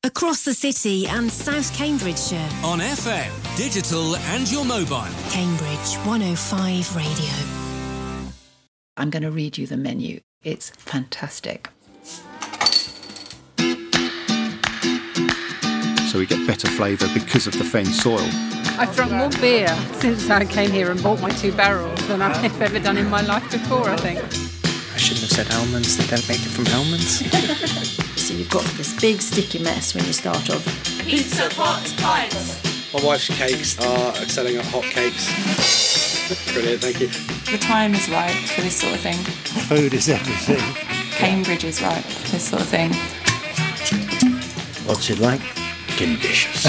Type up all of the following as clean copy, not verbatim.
Across the city and South Cambridgeshire. On FM, digital and your mobile. Cambridge 105 Radio. I'm going to read you the menu. It's fantastic. So we get better flavour because of the fen soil. I've drunk more beer since I came here and bought my 2 barrels than I've ever done in my life before, I think. I shouldn't have said almonds. They don't make it from almonds. So you've got this big sticky mess when you start off. Pizza Box Pints. My wife's cakes are selling at hot cakes. Brilliant, thank you. The time is right for this sort of thing. Food is everything. Cambridge is right for this sort of thing. What's it like? Delicious.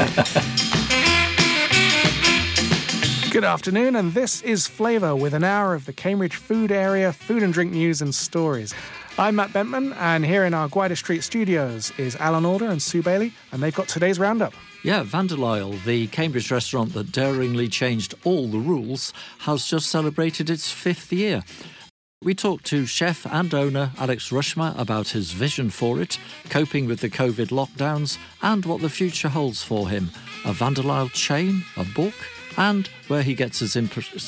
Good afternoon, and this is Flavour with an hour of the Cambridge food area, food and drink news and stories. I'm Matt Bentman, and here in our Gwyder Street studios is Alan Alder and Sue Bailey, and they've got today's roundup. Yeah, Van der Lyle, the Cambridge restaurant that daringly changed all the rules, has just celebrated its 5th year. We talked to chef and owner Alex Rushmer about his vision for it, coping with the COVID lockdowns, and what the future holds for him. A Van der Lyle chain, a book, and where he gets his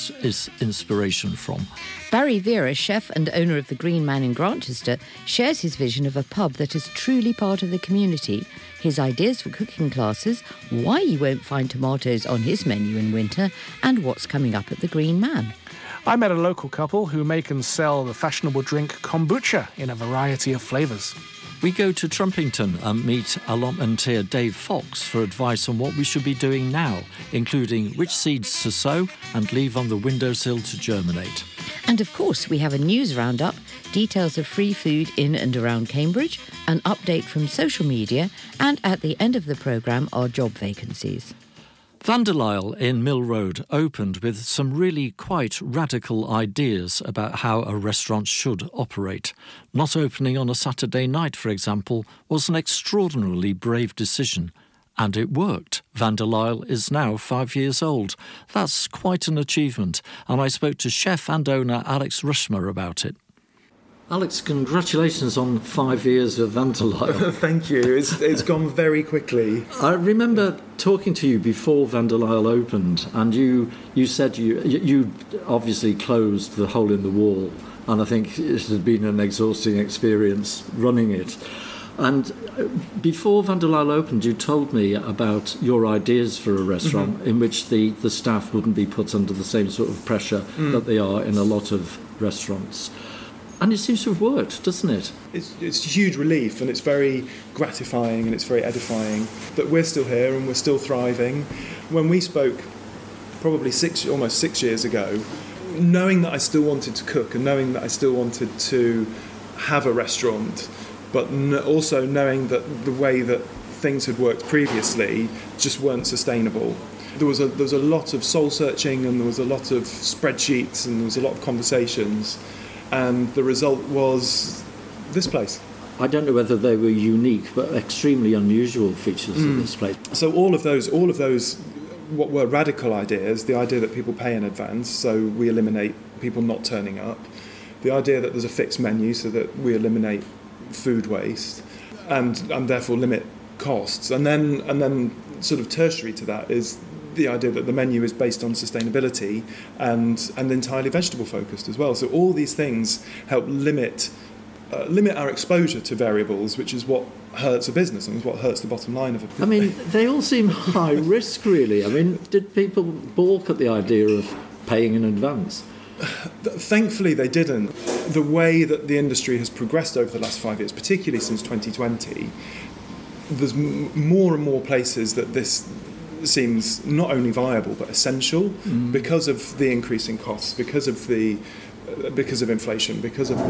inspiration from. Barry Vera, chef and owner of the Green Man in Grantchester, shares his vision of a pub that is truly part of the community, his ideas for cooking classes, why you won't find tomatoes on his menu in winter, and what's coming up at the Green Man. I met a local couple who make and sell the fashionable drink kombucha in a variety of flavours. We go to Trumpington and meet allotmenteer Dave Fox for advice on what we should be doing now, including which seeds to sow and leave on the windowsill to germinate. And of course, we have a news roundup, details of free food in and around Cambridge, an update from social media, and at the end of the programme, our job vacancies. Van der Lyle in Mill Road opened with some really quite radical ideas about how a restaurant should operate. Not opening on a Saturday night, for example, was an extraordinarily brave decision. And it worked. Van der Lyle is now 5 years old. That's quite an achievement. And I spoke to chef and owner Alex Rushmer about it. Alex, congratulations on 5 years of Van der Lyle. Thank you. It's gone very quickly. I remember talking to you before Van der Lyle opened, and you said you obviously closed the hole in the wall, and I think it had been an exhausting experience running it. And before Van der Lyle opened, you told me about your ideas for a restaurant in which the staff wouldn't be put under the same sort of pressure that they are in a lot of restaurants. And it seems to have worked, doesn't it? It's a huge relief, and it's very gratifying and it's very edifying that we're still here and we're still thriving. When we spoke probably almost 6 years ago, knowing that I still wanted to cook and knowing that I still wanted to have a restaurant, but also knowing that the way that things had worked previously just weren't sustainable. There was a lot of soul searching, and there was a lot of spreadsheets, and there was a lot of conversations. And the result was this place. I don't know whether they were unique, but extremely unusual features of this place. So all of those, what were radical ideas, the idea that people pay in advance, so we eliminate people not turning up, the idea that there's a fixed menu so that we eliminate food waste, and therefore limit costs, and then sort of tertiary to that is the idea that the menu is based on sustainability and entirely vegetable focused as well. So all these things help limit our exposure to variables, which is what hurts a business and is what hurts the bottom line of a business. I mean, they all seem high risk, really. I mean, did people balk at the idea of paying in advance? Thankfully, they didn't. The way that the industry has progressed over the last 5 years, particularly since 2020, there's more and more places that this seems not only viable but essential because of the increasing costs, because of inflation, because of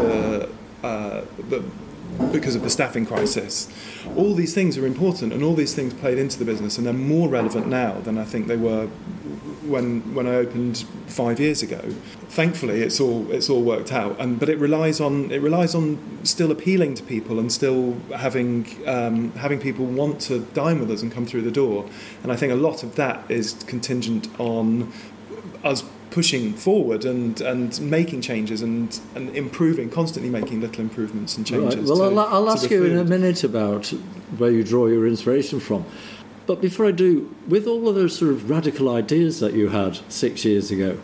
the staffing crisis. All these things are important, and all these things played into the business, and they're more relevant now than I think they were when I opened 5 years ago. Thankfully, it's all worked out, but it relies on still appealing to people and still having people want to dine with us and come through the door. And I think a lot of that is contingent on us pushing forward and making changes and improving, constantly making little improvements and changes. Right. Well, I'll ask you in a minute about where you draw your inspiration from. But before I do, with all of those sort of radical ideas that you had 6 years ago,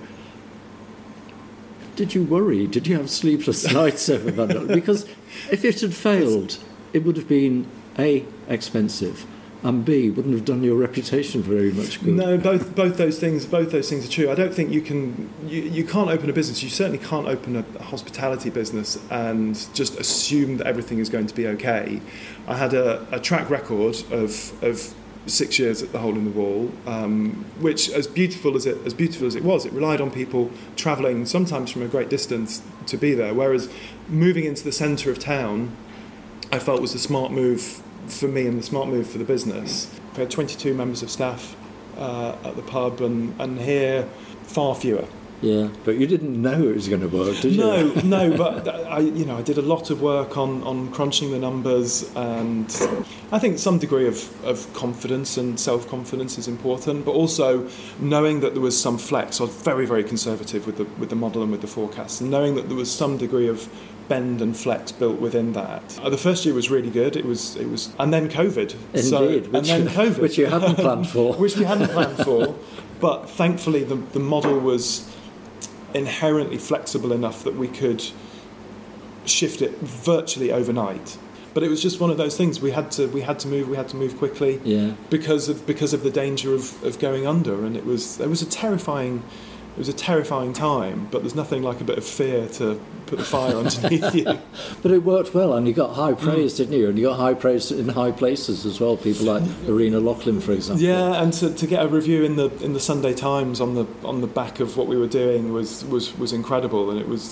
did you worry? Did you have sleepless nights over that? Because if it had failed, it would have been A, expensive, and B, wouldn't have done your reputation very much good. No, both those things are true. I don't think you can't open a business. You certainly can't open a hospitality business and just assume that everything is going to be okay. I had a track record of 6 years at the Hole in the Wall, which, as beautiful as it was, it relied on people travelling sometimes from a great distance to be there. Whereas moving into the centre of town, I felt was the smart move for me and the smart move for the business. We had 22 members of staff at the pub, and here far fewer. Yeah, but you didn't know it was going to work, did you? No, but I did a lot of work on crunching the numbers, and I think some degree of confidence and self-confidence is important, but also knowing that there was some flex. I was very, very conservative with the model and with the forecasts, and knowing that there was some degree of bend and flex built within that. The first year was really good. It was, and then COVID. Indeed, which you hadn't planned for. Which we hadn't planned for, but thankfully the model was inherently flexible enough that we could shift it virtually overnight. But it was just one of those things. We had to move quickly. Yeah. Because of the danger of going under, and it was a terrifying time. But there's nothing like a bit of fear to put the fire underneath you. But it worked well, and you got high praise, didn't you? And you got high praise in high places as well. People like Irina Locklin, for example. Yeah, and to get a review in the Sunday Times on the back of what we were doing was incredible, and it was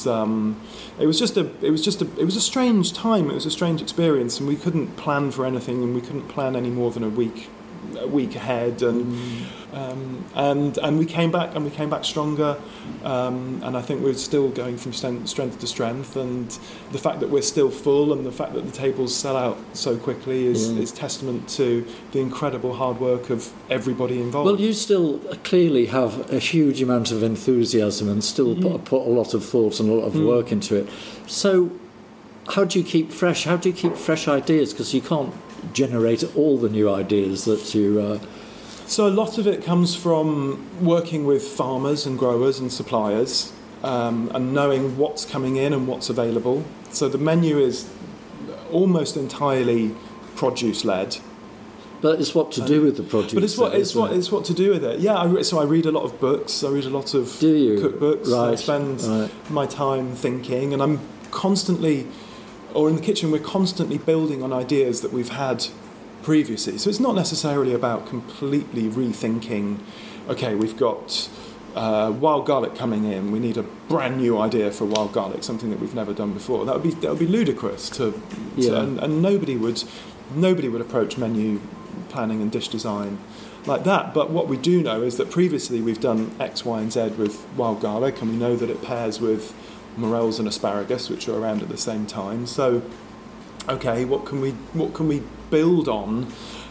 a strange time. It was a strange experience, and we couldn't plan for anything, and we couldn't plan any more than a week ahead, and we came back stronger, and I think we're still going from strength to strength, and the fact that we're still full and the fact that the tables sell out so quickly is testament to the incredible hard work of everybody involved. Well, you still clearly have a huge amount of enthusiasm and still put a lot of thought and a lot of work into it. So how do you keep fresh? How do you keep fresh ideas? Because you can't generate all the new ideas that you... So a lot of it comes from working with farmers and growers and suppliers, and knowing what's coming in and what's available. So the menu is almost entirely produce-led. But it's what to do with the produce. But it's what to do with it. Yeah, so I read a lot of books. I read a lot of cookbooks. Right. I spend my time thinking, and I'm constantly... Or in the kitchen, we're constantly building on ideas that we've had previously. So it's not necessarily about completely rethinking, okay, we've got wild garlic coming in, we need a brand new idea for wild garlic, something that we've never done before. That would be ludicrous and nobody would approach menu planning and dish design like that. But what we do know is that previously we've done X, Y, and Z with wild garlic, and we know that it pairs with morels and asparagus, which are around at the same time. So, okay, what can we build on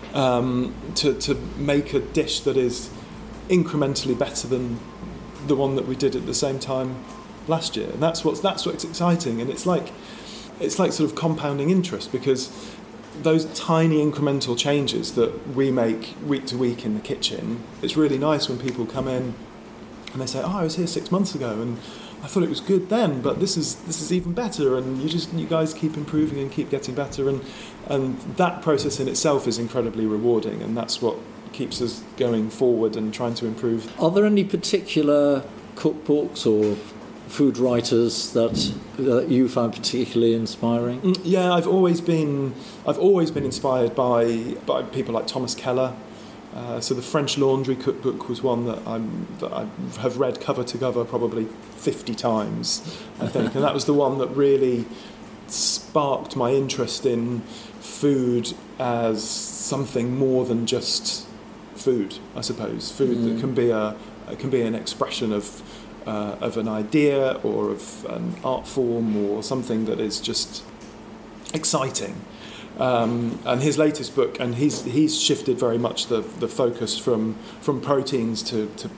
to make a dish that is incrementally better than the one that we did at the same time last year? And that's what's exciting, and it's like sort of compounding interest, because those tiny incremental changes that we make week to week in the kitchen, it's really nice when people come in and they say, "Oh, I was here 6 months ago, and I thought it was good then, but this is even better," and you guys keep improving and keep getting better, and that process in itself is incredibly rewarding, and that's what keeps us going forward and trying to improve. Are there any particular cookbooks or food writers that you find particularly inspiring? Yeah, I've always been inspired by people like Thomas Keller. So the French Laundry cookbook was one that I have read cover to cover probably 50 times, I think, and that was the one that really sparked my interest in food as something more than just food, I suppose. Food that can be an expression of an idea or of an art form or something that is just exciting. And his latest book, and he's shifted very much the focus from proteins to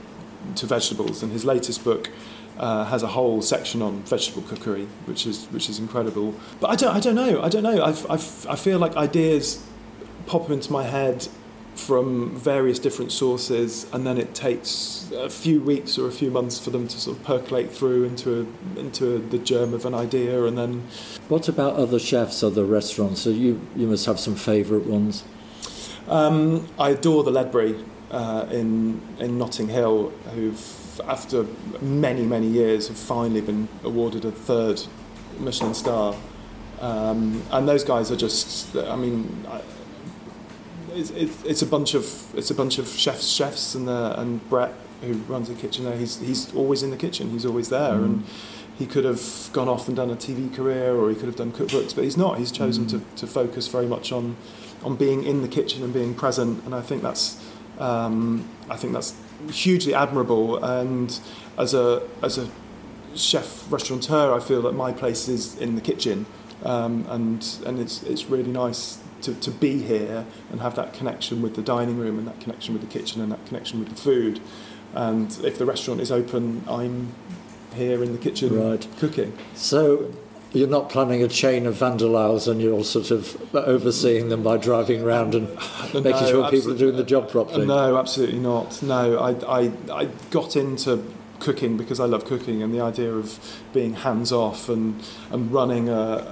to vegetables. And his latest book has a whole section on vegetable cookery, which is incredible. But I don't know. I feel like ideas pop into my head from various different sources, and then it takes a few weeks or a few months for them to sort of percolate through into the germ of an idea. And then, what about other chefs, other restaurants? So you must have some favourite ones. I adore the Ledbury in Notting Hill, who've, after many years, have finally been awarded a 3rd Michelin star, and those guys are just, I mean, it's a bunch of chefs and Brett, who runs the kitchen there, he's always in the kitchen, he's always there. And he could have gone off and done a TV career, or he could have done cookbooks, but he's not. He's chosen to focus very much on being in the kitchen and being present, and I think that's hugely admirable. And as a chef restaurateur, I feel that my place is in the kitchen, and it's really nice to be here and have that connection with the dining room, and that connection with the kitchen, and that connection with the food. And if the restaurant is open, I'm here in the kitchen cooking. So you're not planning a chain of Van der Lauws, and you're sort of overseeing them by driving around and making sure people are doing the job properly? No, absolutely not. No, I got into cooking because I love cooking, and the idea of being hands off and running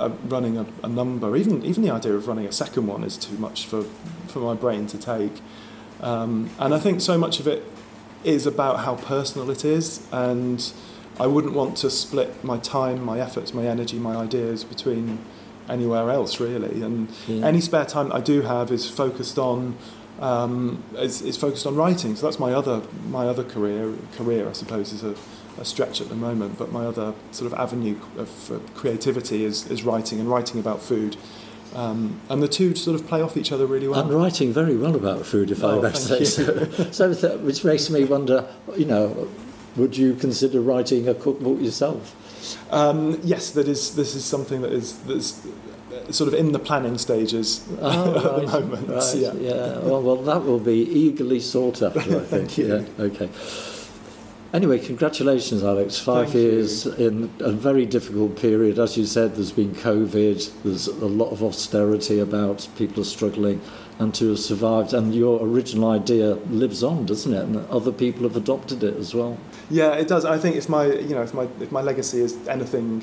a number, even the idea of running a second one, is too much for my brain to take. And I think so much of it is about how personal it is, and I wouldn't want to split my time, my efforts, my energy, my ideas between anywhere else, really. And any spare time that I do have is focused on focused on writing. So that's my other career, I suppose, is a stretch at the moment. But my other sort of avenue of creativity is writing, and writing about food. And the two sort of play off each other really well. And writing very well about food, if I may say so. So, which makes me wonder, would you consider writing a cookbook yourself? Yes, this is something that's sort of in the planning stages at the moment. Right, yeah. Well, that will be eagerly sought after, I think. Thank you. Yeah, okay. Anyway, congratulations, Alex. 5 years in a very difficult period. As you said, there's been COVID, there's a lot of austerity about, people are struggling, and to have survived. And your original idea lives on, doesn't it? And other people have adopted it as well. Yeah, it does. I think if my legacy is anything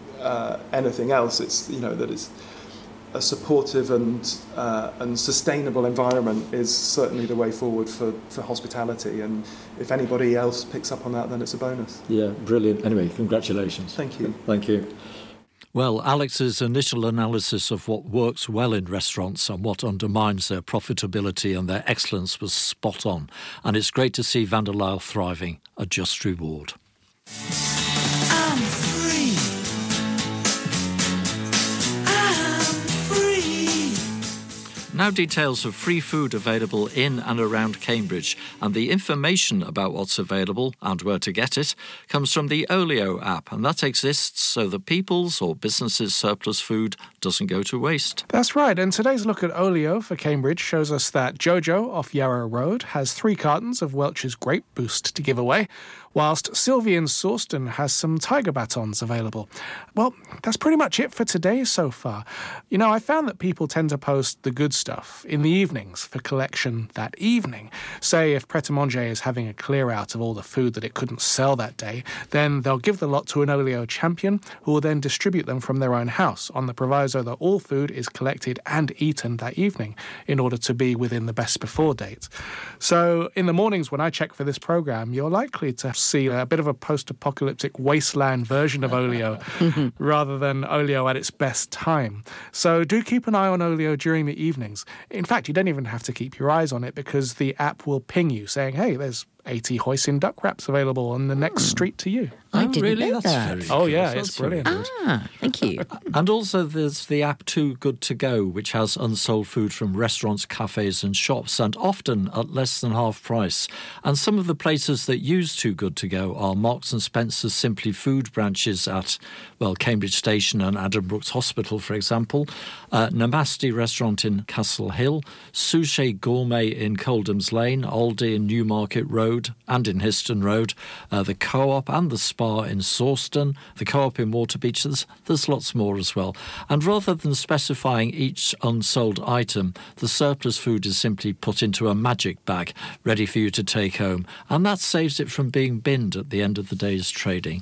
else, it's that it's a supportive and sustainable environment is certainly the way forward for hospitality. And if anybody else picks up on that, then it's a bonus. Yeah, brilliant. Anyway, congratulations. Thank you. Thank you. Well, Alex's initial analysis of what works well in restaurants and what undermines their profitability and their excellence was spot on. And it's great to see Van der Lauw thriving. A just reward. I'm free. Now details of free food available in and around Cambridge, and the information about what's available and where to get it comes from the Olio app, and that exists so that people's or businesses' surplus food doesn't go to waste. That's right, and today's look at Olio for Cambridge shows us that Jojo off Yarrow Road has 3 cartons of Welch's Grape Boost to give away, whilst Sylvie in Sawston has some tiger batons available. Well, that's pretty much it for today so far. I found that people tend to post the good stuff in the evenings for collection that evening. Say if Pret a Manger is having a clear out of all the food that it couldn't sell that day, then they'll give the lot to an Olio champion who will then distribute them from their own house on the proviso that all food is collected and eaten that evening in order to be within the best before date. So in the mornings when I check for this programme, you're likely to see a bit of a post-apocalyptic wasteland version of Olio rather than Olio at its best time. So do keep an eye on Olio during the evenings. In fact, you don't even have to keep your eyes on it because the app will ping you saying, hey, there's 80 hoisin duck wraps available on the next street to you. I didn't know That's that. very Oh, good. yeah, That's it's brilliant. Thank you. And also there's the app Too Good To Go, which has unsold food from restaurants, cafes and shops, and often at less than half price. And some of the places that use Too Good To Go are Marks and Spencer's Simply Food branches at, Cambridge Station and Addenbrooke's Hospital, for example, Namaste Restaurant in Castle Hill, Sushi Gourmet in Coldham's Lane, Aldi in Newmarket Road, Road and in Histon Road, the Co-op and the Spa in Sawston, the Co-op in Waterbeach. There's lots more as well. And rather than specifying each unsold item, the surplus food is simply put into a magic bag, ready for you to take home. And that saves it from being binned at the end of the day's trading.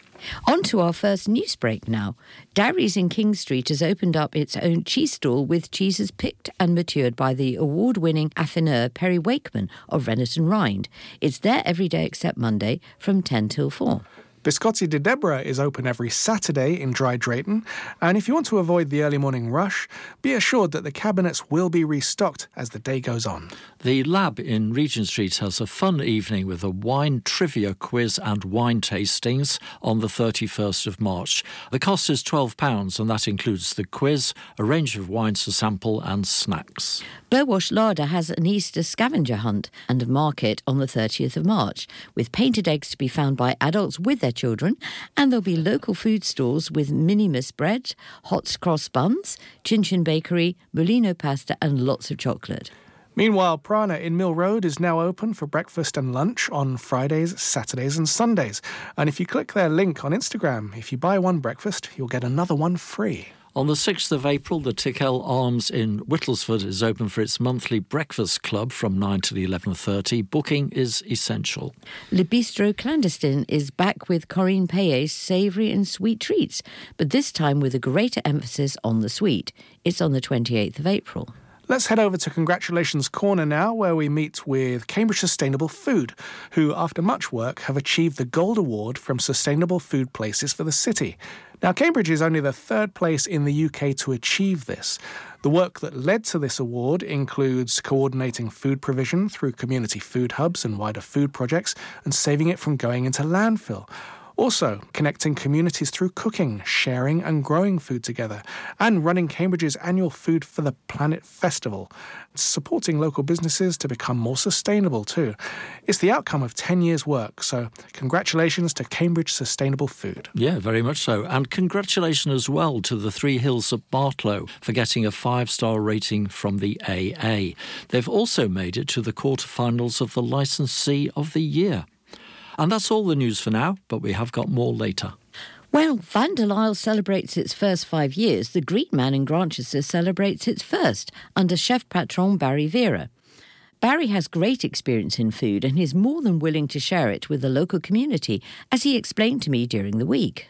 On to our first news break now. Darry's in King Street has opened up its own cheese stall with cheeses picked and matured by the award-winning affineur Perry Wakeman of Rennet and Rind. It's there every day except Monday from 10 till 4. Biscotti de Deborah is open every Saturday in Dry Drayton, and if you want to avoid the early morning rush, be assured that the cabinets will be restocked as the day goes on. The Lab in Regent Street has a fun evening with a wine trivia quiz and wine tastings on the 31st of March. The cost is £12 and that includes the quiz, a range of wines to sample and snacks. Burwash Larder has an Easter scavenger hunt and a market on the 30th of March, with painted eggs to be found by adults with their children, and there'll be local food stalls with minimus bread, hot cross buns, Chin Chin Bakery, Mulino pasta and lots of chocolate. Meanwhile, Prana in Mill Road is now open for breakfast and lunch on Fridays, Saturdays and Sundays. And if you click their link on Instagram, if you buy one breakfast, you'll get another one free. On the 6th of April, the Tickell Arms in Whittlesford is open for its monthly breakfast club from 9 till 11:30. Booking is essential. Le Bistro Clandestine is back with Corinne Payet's savoury and sweet treats, but this time with a greater emphasis on the sweet. It's on the 28th of April. Let's head over to Congratulations Corner now, where we meet with Cambridge Sustainable Food, who, after much work, have achieved the Gold Award from Sustainable Food Places for the city. Now, Cambridge is only the third place in the UK to achieve this. The work that led to this award includes coordinating food provision through community food hubs and wider food projects and saving it from going into landfill. Also, connecting communities through cooking, sharing and growing food together, and running Cambridge's annual Food for the Planet Festival, supporting local businesses to become more sustainable too. It's the outcome of 10 years' work, so congratulations to Cambridge Sustainable Food. Yeah, very much so. And congratulations as well to the Three Hills of Bartlow for getting a 5-star rating from the AA. They've also made it to the quarterfinals of the Licensee of the Year. And that's all the news for now, but we have got more later. Well, Van der Lyle celebrates its first 5 years. The Green Man in Grantchester celebrates its first, under chef patron Barry Vera. Barry has great experience in food and is more than willing to share it with the local community, as he explained to me during the week.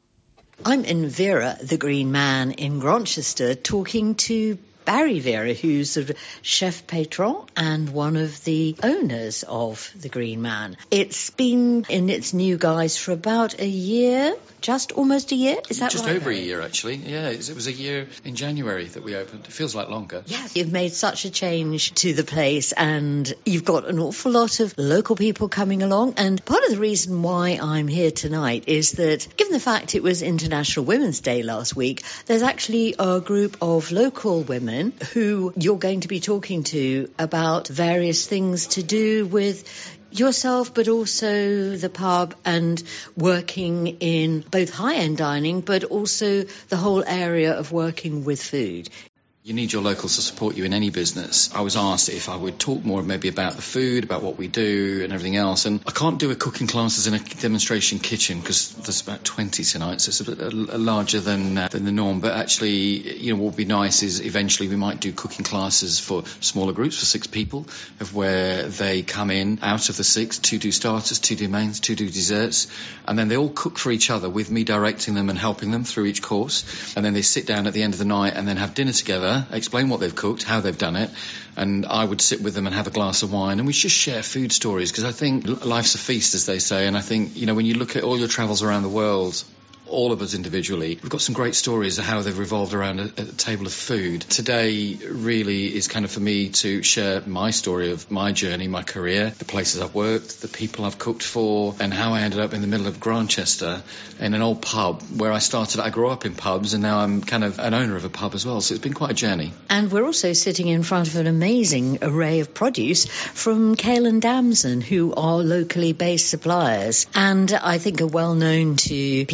I'm in Vera, the Green Man in Grantchester, talking to Barry Vera, who's sort of chef patron and one of the owners of the Green Man. It's been in its new guise for about a year, just almost a year, is that just right? Just over a year, actually. Yeah, it was a year in January that we opened. It feels like longer. Yes, you've made such a change to the place and you've got an awful lot of local people coming along. And part of the reason why I'm here tonight is that, given the fact it was International Women's Day last week, there's actually a group of local women who you're going to be talking to about various things to do with yourself, but also the pub and working in both high-end dining, but also the whole area of working with food. You need your locals to support you in any business. I was asked if I would talk more maybe about the food, about what we do and everything else. And I can't do a cooking classes in a demonstration kitchen because there's about 20 tonight, so it's a bit larger than the norm. But actually, you know, what would be nice is eventually we might do cooking classes for smaller groups, for 6 people, of where they come in out of the 6, 2 do starters, 2 do mains, 2 do desserts, and then they all cook for each other with me directing them and helping them through each course. And then they sit down at the end of the night and then have dinner together, explain what they've cooked, how they've done it, and I would sit with them and have a glass of wine and we just share food stories, because I think life's a feast, as they say, and I think, you know, when you look at all your travels around the world, all of us individually, we've got some great stories of how they've revolved around a table of food. Today really is kind of for me to share my story of my journey, my career, the places I've worked, the people I've cooked for, and how I ended up in the middle of Grantchester in an old pub where I started. I grew up in pubs and now I'm kind of an owner of a pub as well, so it's been quite a journey. And we're also sitting in front of an amazing array of produce from Kale and Damson, who are locally based suppliers and I think are well known to people who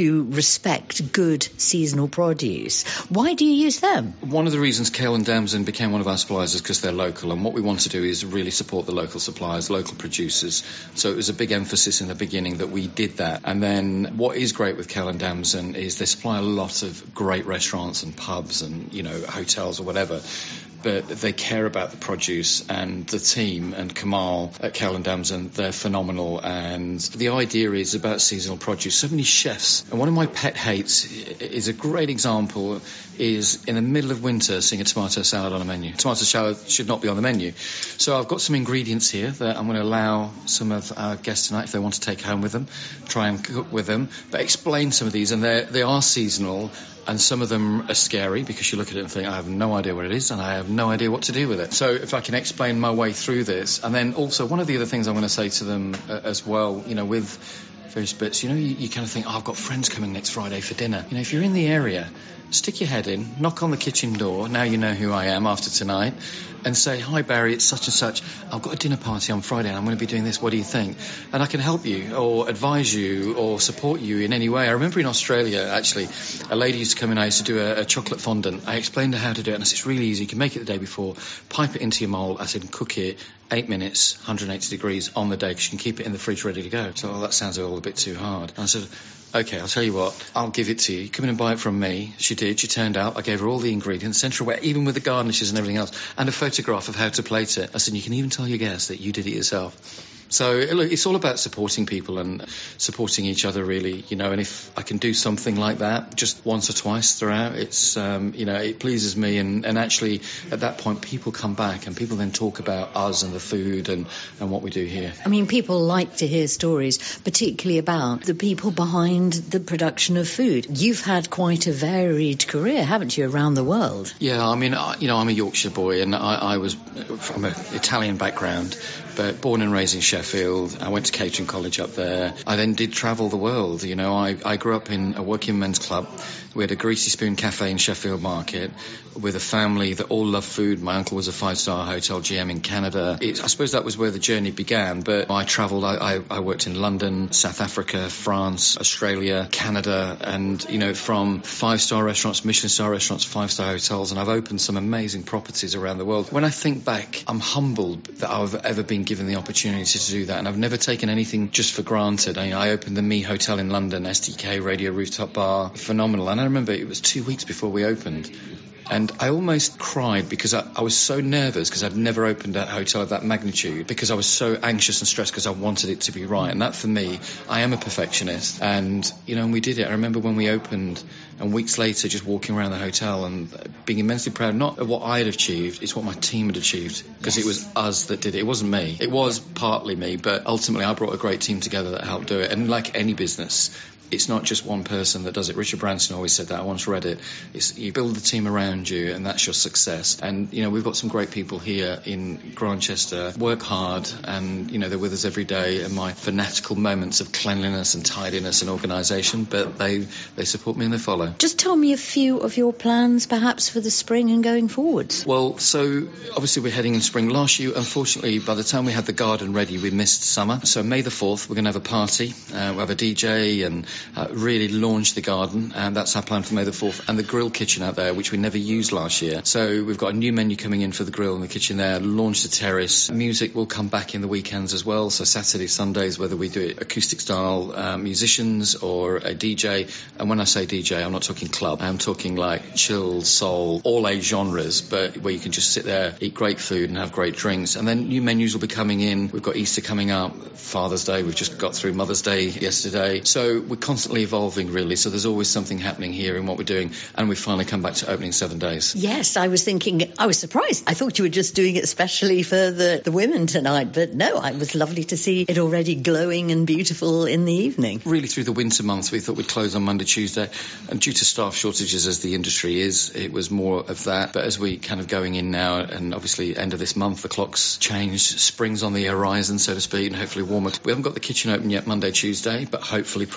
who respect good seasonal produce. Why do you use them? One of the reasons Kale and Damson became one of our suppliers is because they're local, and what we want to do is really support the local suppliers, local producers. So it was a big emphasis in the beginning that we did that. And then what is great with Kale and Damson is they supply a lot of great restaurants and pubs and, you know, hotels or whatever. But they care about the produce, and the team and Kamal at Kale and Damson, they're phenomenal. And the idea is about seasonal produce. So many chefs, and one of my pet hates is a great example, is in the middle of winter seeing a tomato salad on a menu. Tomato salad should not be on the menu. So I've got some ingredients here that I'm going to allow some of our guests tonight, if they want to take home with them, try and cook with them, but explain some of these. And they are seasonal. And some of them are scary because you look at it and think, I have no idea what it is and I have no idea what to do with it. So if I can explain my way through this. And then also one of the other things I'm going to say to them as well, you know, with various bits, you know, you kind of think, I've got friends coming next Friday for dinner. You know, if you're in the area, stick your head in, knock on the kitchen door, now you know who I am after tonight, and say, hi Barry, it's such and such, I've got a dinner party on Friday and I'm going to be doing this, what do you think? And I can help you or advise you or support you in any way. I remember in Australia, actually, a lady used to come in, I used to do a chocolate fondant. I explained her how to do it, and I said, it's really easy, you can make it the day before, pipe it into your mould, I said, cook it 8 minutes, 180 degrees on the day, because you can keep it in the fridge ready to go. So, that sounds all a bit too hard. And I said, OK, I'll tell you what, I'll give it to you. Come in and buy it from me. She did. She turned out. I gave her all the ingredients, sent her away, even with the garnishes and everything else, and a photograph of how to plate it. I said, you can even tell your guests that you did it yourself. So, look, it's all about supporting people and supporting each other, really, you know, and if I can do something like that just once or twice throughout, it's, you know, it pleases me. And actually, at that point, people come back and people then talk about us and the food and what we do here. I mean, people like to hear stories, particularly about the people behind the production of food. You've had quite a varied career, haven't you, around the world? Yeah, I mean, you know, I'm a Yorkshire boy, and I was from an Italian background, but born and raised in Sheffield. I went to catering college up there. I then did travel the world. You know, I grew up in a working men's club. We had a Greasy Spoon cafe in Sheffield Market with a family that all loved food. My uncle was a 5-star hotel GM in Canada. I suppose that was where the journey began, but I travelled. I worked in London, South Africa, France, Australia, Canada, and, you know, from 5-star restaurants, Michelin star restaurants, 5-star hotels, and I've opened some amazing properties around the world. When I think back, I'm humbled that I've ever been given the opportunity to do that, and I've never taken anything just for granted. I opened the Me Hotel in London, STK Radio Rooftop Bar, phenomenal. And I remember it was 2 weeks before we opened, and I almost cried because I was so nervous, because I'd never opened a hotel of that magnitude, because I was so anxious and stressed because I wanted it to be right. And that, for me, I am a perfectionist, and, you know, and we did it. I remember when we opened, and weeks later just walking around the hotel and being immensely proud, not of what I had achieved, it's what my team had achieved, because it was us that did it. It wasn't me. It was partly me, but ultimately I brought a great team together that helped do it. And like any business, it's not just one person that does it. Richard Branson always said that. I once read it. It's, you build the team around you, and that's your success. And, you know, we've got some great people here in Grantchester, work hard, and, you know, they're with us every day. And my fanatical moments of cleanliness and tidiness and organisation, but they support me and they follow. Just tell me a few of your plans, perhaps, for the spring and going forwards. Well, so obviously we're heading in spring. Last year, unfortunately, by the time we had the garden ready, we missed summer. So May the 4th, we're going to have a party. We'll have a DJ and really launch the garden, and that's our plan for May the 4th, and the grill kitchen out there, which we never used last year. So we've got a new menu coming in for the grill and the kitchen there, launch the terrace. Music will come back in the weekends as well, so Saturdays, Sundays, whether we do it acoustic style musicians or a DJ. And when I say DJ, I'm not talking club, I'm talking like chill, soul, all age genres, but where you can just sit there, eat great food and have great drinks. And then new menus will be coming in. We've got Easter coming up, Father's Day, we've just got through Mother's Day yesterday. So we're constantly evolving, really. So there's always something happening here in what we're doing, and we've finally come back to opening 7 days. Yes, I was surprised. I thought you were just doing it especially for the women tonight, but no, it was lovely to see it already glowing and beautiful in the evening. Really, through the winter months, we thought we'd close on Monday, Tuesday, and due to staff shortages as the industry is, it was more of that. But as we kind of going in now, and obviously end of this month, the clock's changed, spring's on the horizon, so to speak, and hopefully warmer. We haven't got the kitchen open yet Monday, Tuesday, but hopefully probably by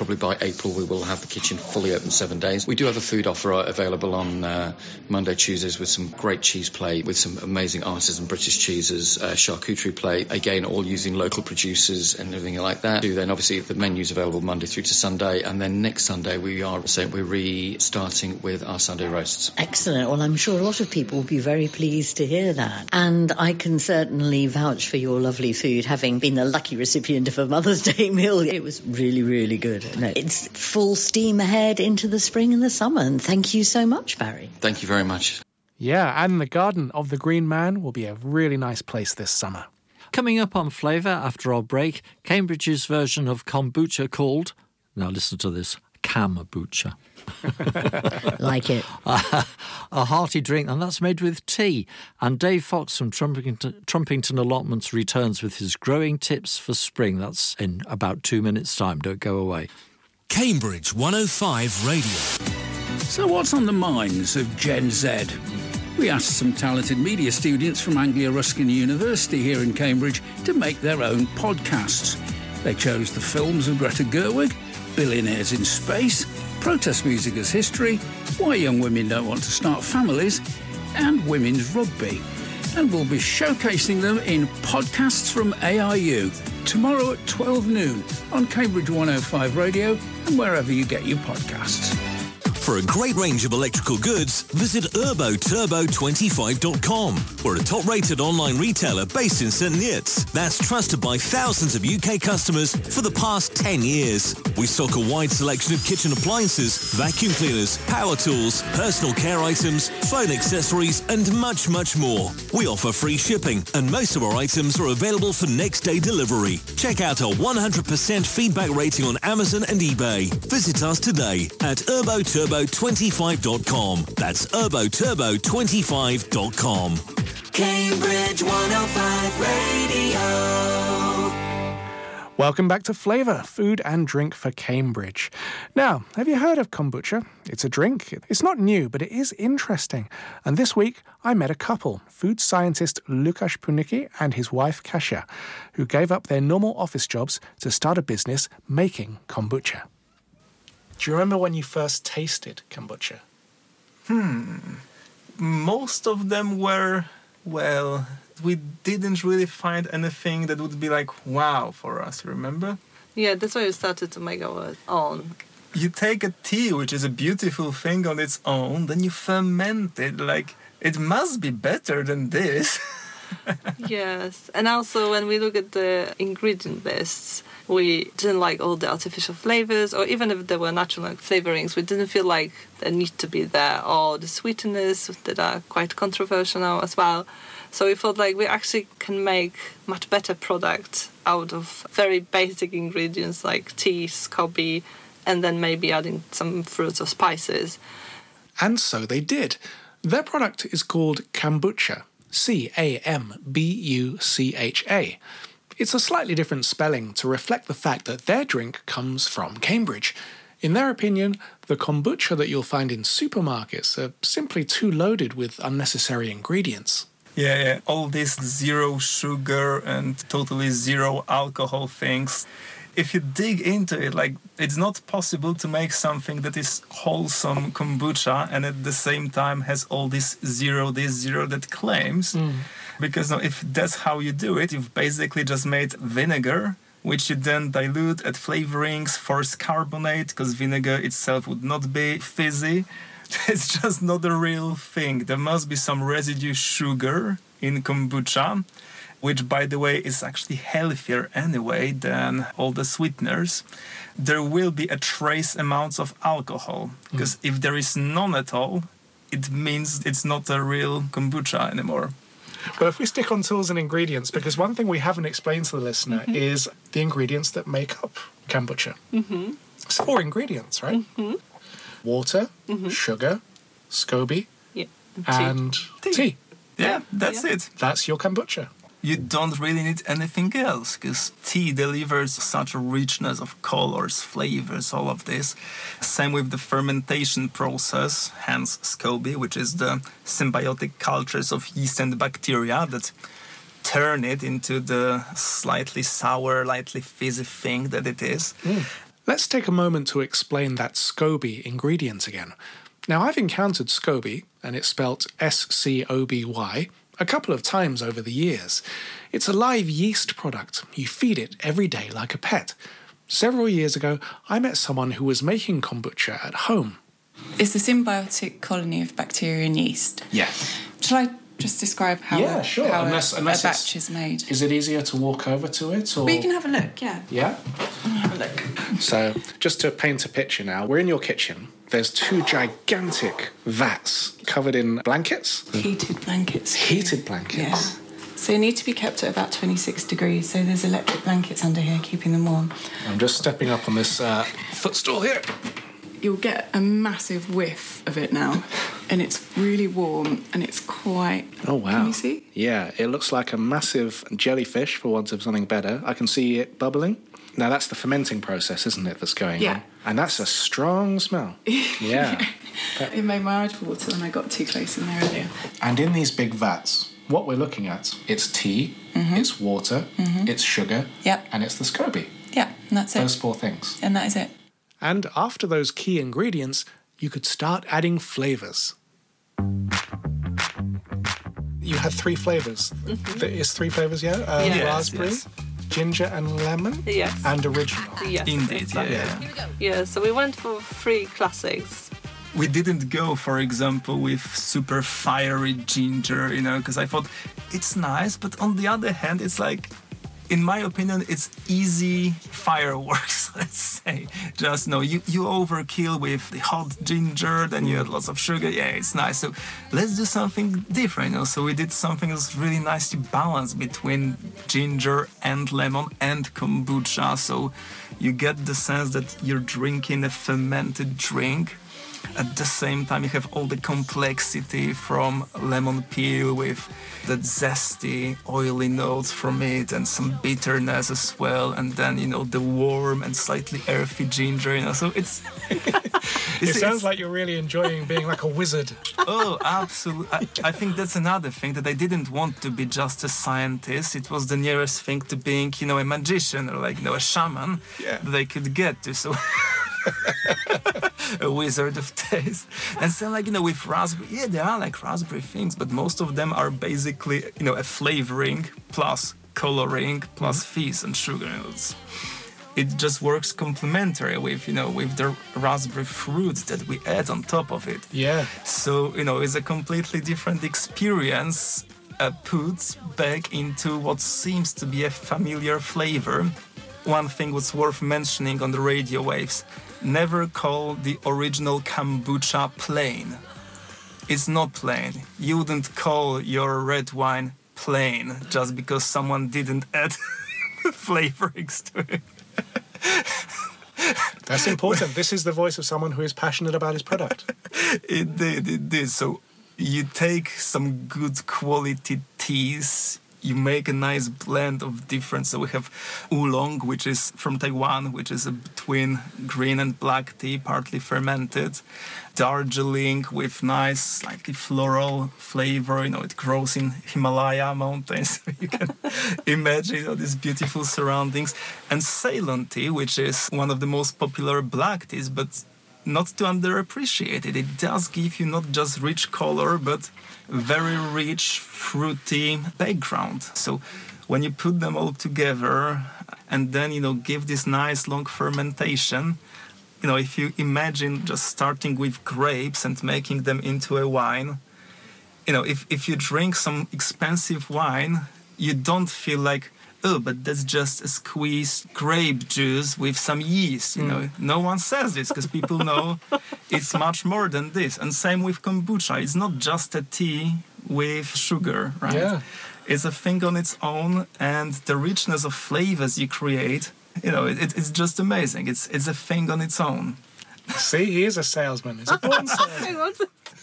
April we will have the kitchen fully open 7 days. We do have a food offer available on Monday, Tuesdays with some great cheese plate, with some amazing artisan British cheeses, charcuterie plate, again all using local producers and everything like that. Then obviously the menu's available Monday through to Sunday, and then next Sunday we're restarting with our Sunday roasts. Excellent. Well, I'm sure a lot of people will be very pleased to hear that. And I can certainly vouch for your lovely food, having been the lucky recipient of a Mother's Day meal. It was really, really good. No, it's full steam ahead into the spring and the summer. And thank you so much, Barry. Thank you very much. Yeah, and the Garden of the Green Man will be a really nice place this summer. Coming up on Flavour after our break, Cambridge's version of kombucha called, now listen to this, Cambucha. Like it. A hearty drink, and that's made with tea. And Dave Fox from Trumpington Allotments returns with his growing tips for spring. That's in about 2 minutes' time. Don't go away. Cambridge 105 Radio. So what's on the minds of Gen Z? We asked some talented media students from Anglia Ruskin University here in Cambridge to make their own podcasts. They chose the films of Greta Gerwig, Billionaires in Space, protest music as history, why young women don't want to start families, and women's rugby. And we'll be showcasing them in Podcasts from ARU tomorrow at 12 noon on Cambridge 105 Radio and wherever you get your podcasts. For a great range of electrical goods, visit urboturbo25.com. We're a top-rated online retailer based in St Neots that's trusted by thousands of UK customers for the past 10 years. We stock a wide selection of kitchen appliances, vacuum cleaners, power tools, personal care items, phone accessories, and much, much more. We offer free shipping, and most of our items are available for next-day delivery. Check out our 100% feedback rating on Amazon and eBay. Visit us today at urboturbo25.com. That's urboturbo25.com. Cambridge 105 Radio. Welcome back to Flavour, food and drink for Cambridge. Now, have you heard of kombucha? It's a drink. It's not new, but it is interesting. And this week, I met a couple, food scientist Lukasz Punicki and his wife Kasia, who gave up their normal office jobs to start a business making kombucha. Do you remember when you first tasted kombucha? Most of them were, well, we didn't really find anything that would be like wow for us, remember? Yeah, that's why we started to make our own. You take a tea, which is a beautiful thing on its own, then you ferment it, like, it must be better than this. Yes, and also when we look at the ingredient lists, we didn't like all the artificial flavors, or even if there were natural flavorings, we didn't feel like they need to be there, or the sweeteners that are quite controversial now as well. So we thought like we actually can make much better product out of very basic ingredients like tea, SCOBY, and then maybe adding some fruits or spices. And so they did. Their product is called Cambucha. Cambucha. It's a slightly different spelling to reflect the fact that their drink comes from Cambridge. In their opinion, the kombucha that you'll find in supermarkets are simply too loaded with unnecessary ingredients. Yeah, all these zero sugar and totally zero alcohol things. If you dig into it, like, it's not possible to make something that is wholesome kombucha and at the same time has all this zero that claims. Because if that's how you do it, you've basically just made vinegar, which you then dilute, add flavorings, force carbonate, because vinegar itself would not be fizzy. It's just not a real thing. There must be some residue sugar in kombucha, which, by the way, is actually healthier anyway than all the sweeteners. There will be a trace amounts of alcohol, because if there is none at all, it means it's not a real kombucha anymore. Well, if we stick on tools and ingredients, because one thing we haven't explained to the listener is the ingredients that make up kombucha. It's 4 ingredients, right? Water, sugar, SCOBY, and tea. Yeah, that's it. That's your kombucha. You don't really need anything else, because tea delivers such a richness of colors, flavors, all of this. Same with the fermentation process, hence SCOBY, which is the symbiotic cultures of yeast and bacteria that turn it into the slightly sour, lightly fizzy thing that it is. Let's take a moment to explain that SCOBY ingredient again. Now, I've encountered SCOBY, and it's spelt SCOBY, a couple of times over the years. It's a live yeast product. You feed it every day like a pet. Several years ago, I met someone who was making kombucha at home. It's a symbiotic colony of bacteria and yeast. Yeah. Shall I just describe how, how a batch is made? Is it easier to walk over to it? Or? We can have a look, yeah. Yeah? Have a look. So, just to paint a picture now, we're in your kitchen. There's 2 gigantic vats covered in blankets. Heated blankets. Heated blankets? Yeah. So they need to be kept at about 26 degrees, so there's electric blankets under here keeping them warm. I'm just stepping up on this footstool here. You'll get a massive whiff of it now, and it's really warm, and it's quite... Oh, wow. Can you see? Yeah, it looks like a massive jellyfish, for want of something better. I can see it bubbling. Now, that's the fermenting process, isn't it, that's going on? And that's a strong smell. Yeah. It made my eyes water when I got too close in there earlier. And in these big vats, what we're looking at, it's tea, it's water, it's sugar, and it's the SCOBY. Yeah, and that's it. Those 4 things. And that is it. And after those key ingredients, you could start adding flavours. You had 3 flavours. Is 3 flavours, yeah? Raspberry, ginger and lemon, and original. Yes, indeed. Exactly. Yeah, so we went for 3 classics. We didn't go, for example, with super fiery ginger, because I thought it's nice, but on the other hand, it's like, in my opinion, it's easy fireworks, let's say. Just, you overkill with the hot ginger, then you add lots of sugar. Yeah, it's nice. So let's do something different, So we did something that's really nicely balanced between ginger and lemon and kombucha. So you get the sense that you're drinking a fermented drink. At the same time, you have all the complexity from lemon peel with the zesty, oily notes from it and some bitterness as well. And then, the warm and slightly earthy ginger, So it's... It sounds like you're really enjoying being like a wizard. Oh, absolutely. I think that's another thing, that I didn't want to be just a scientist. It was the nearest thing to being, a magician or a shaman that I could get to. So... a wizard of taste. And so with raspberry, there are raspberry things, but most of them are basically a flavoring plus coloring plus fizz and sugar. It just works complementary with with the raspberry fruit that we add on top of it. Yeah. So it's a completely different experience put back into what seems to be a familiar flavor. One thing was worth mentioning on the radio waves: never call the original kombucha plain. It's not plain. You wouldn't call your red wine plain just because someone didn't add flavorings to it. That's important. This is the voice of someone who is passionate about his product. It did. So you take some good quality teas, you make a nice blend of different. So we have oolong, which is from Taiwan, which is between green and black tea, partly fermented. Darjeeling with nice, slightly floral flavor. It grows in Himalaya mountains. You can imagine these beautiful surroundings. And Ceylon tea, which is one of the most popular black teas, but not to underappreciate it. It does give you not just rich color, but very rich, fruity background. So when you put them all together and then, give this nice long fermentation, if you imagine just starting with grapes and making them into a wine, if you drink some expensive wine, you don't feel like, oh, but that's just a squeezed grape juice with some yeast. No one says this because people know it's much more than this. And same with kombucha. It's not just a tea with sugar, right? Yeah. It's a thing on its own, and the richness of flavors you create, it's just amazing. It's a thing on its own. See, he is a salesman. He's a born salesman.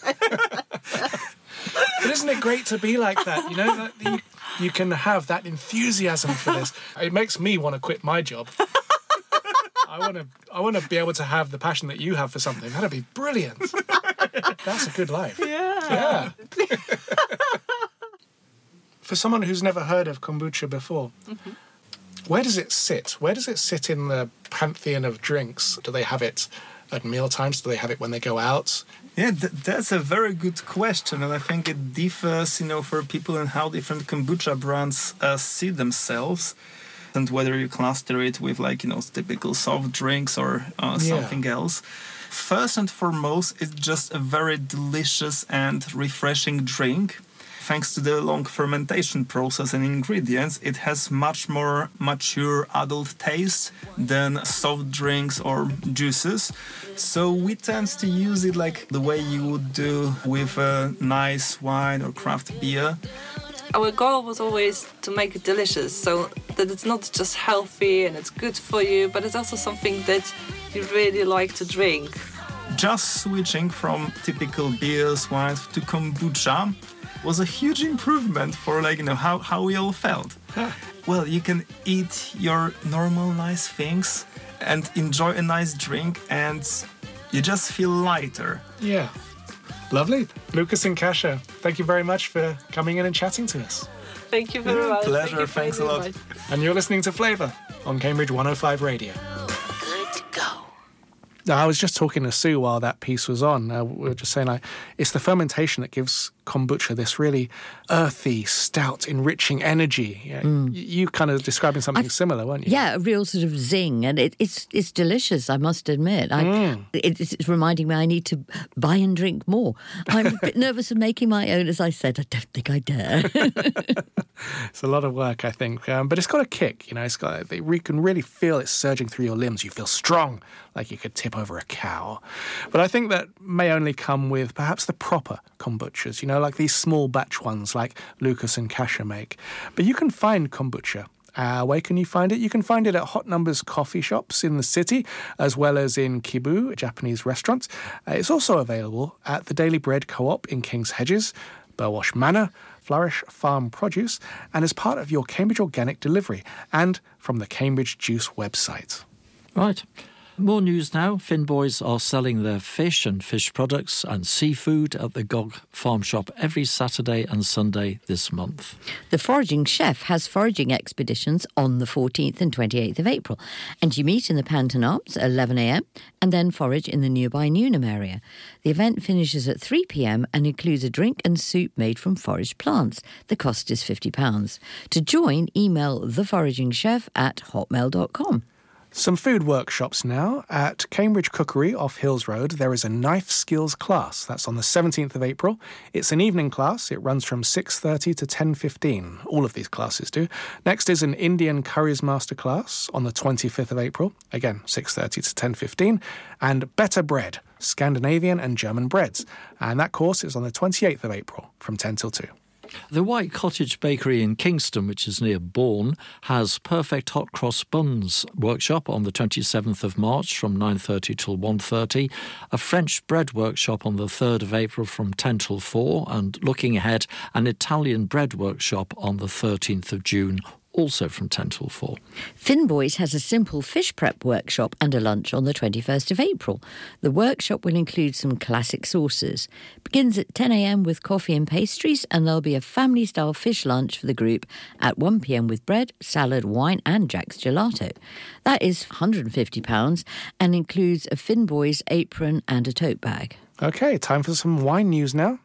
But isn't it great to be like that? That you can have that enthusiasm for this. It makes me want to quit my job. I want to be able to have the passion that you have for something. That'd be brilliant. That's a good life. Yeah. For someone who's never heard of kombucha before, Where does it sit? Where does it sit in the pantheon of drinks? Do they have it at mealtimes? Do they have it when they go out? Yeah, that's a very good question, and I think it differs, for people and how different kombucha brands see themselves, and whether you cluster it with typical soft drinks or something else. First and foremost, it's just a very delicious and refreshing drink. Thanks to the long fermentation process and ingredients, it has much more mature adult taste than soft drinks or juices. So we tend to use it like the way you would do with a nice wine or craft beer. Our goal was always to make it delicious, so that it's not just healthy and it's good for you, but it's also something that you really like to drink. Just switching from typical beers, wines to kombucha was a huge improvement for how we all felt. Well, you can eat your normal nice things and enjoy a nice drink, and you just feel lighter. Yeah. Lovely. Lucas and Kasia, thank you very much for coming in and chatting to us. Thank you very much. Pleasure. Thanks a lot. And you're listening to Flavour on Cambridge 105 Radio. Now, I was just talking to Sue while that piece was on. We were just saying, it's the fermentation that gives kombucha this really earthy, stout, enriching energy. Yeah, you kind of describing something similar, weren't you? Yeah, a real sort of zing, and it's delicious, I must admit. It's reminding me I need to buy and drink more. I'm a bit nervous of making my own, as I said. I don't think I dare. It's a lot of work, I think, but it's got a kick. You can really feel it surging through your limbs. You feel strong, like you could tip over a cow. But I think that may only come with perhaps the proper kombuchas, like these small batch ones like Lucas and Kasia make. But you can find kombucha. Where can you find it? You can find it at Hot Numbers coffee shops in the city, as well as in Kibu, a Japanese restaurant. It's also available at the Daily Bread Co-op in King's Hedges, Burwash Manor, Flourish Farm Produce, and as part of your Cambridge Organic delivery, and from the Cambridge Juice website. Right. More news now. Finboys are selling their fish and fish products and seafood at the Gog Farm Shop every Saturday and Sunday this month. The Foraging Chef has foraging expeditions on the 14th and 28th of April, and you meet in the Panton Arms at 11 a.m. and then forage in the nearby Newnham area. The event finishes at 3 p.m. and includes a drink and soup made from foraged plants. The cost is £50. To join, email theforagingchef@hotmail.com. Some food workshops now. At Cambridge Cookery off Hills Road, there is a knife skills class. That's on the 17th of April. It's an evening class. It runs from 6:30 to 10:15. All of these classes do. Next is an Indian curries masterclass on the 25th of April. Again, 6:30 to 10:15. And Better Bread, Scandinavian and German breads. And that course is on the 28th of April from 10 till 2. The White Cottage Bakery in Kingston, which is near Bourne, has Perfect Hot Cross Buns workshop on the 27th of March from 9:30 till 1:30, a French bread workshop on the 3rd of April from 10 till 4, and looking ahead, an Italian bread workshop on the 13th of June, also from 10 till 4. Finboys has a simple fish prep workshop and a lunch on the 21st of April. The workshop will include some classic sauces. Begins at 10 a.m. with coffee and pastries, and there'll be a family-style fish lunch for the group at 1 p.m. with bread, salad, wine and Jack's Gelato. That is £150 and includes a Finboys apron and a tote bag. OK, time for some wine news now.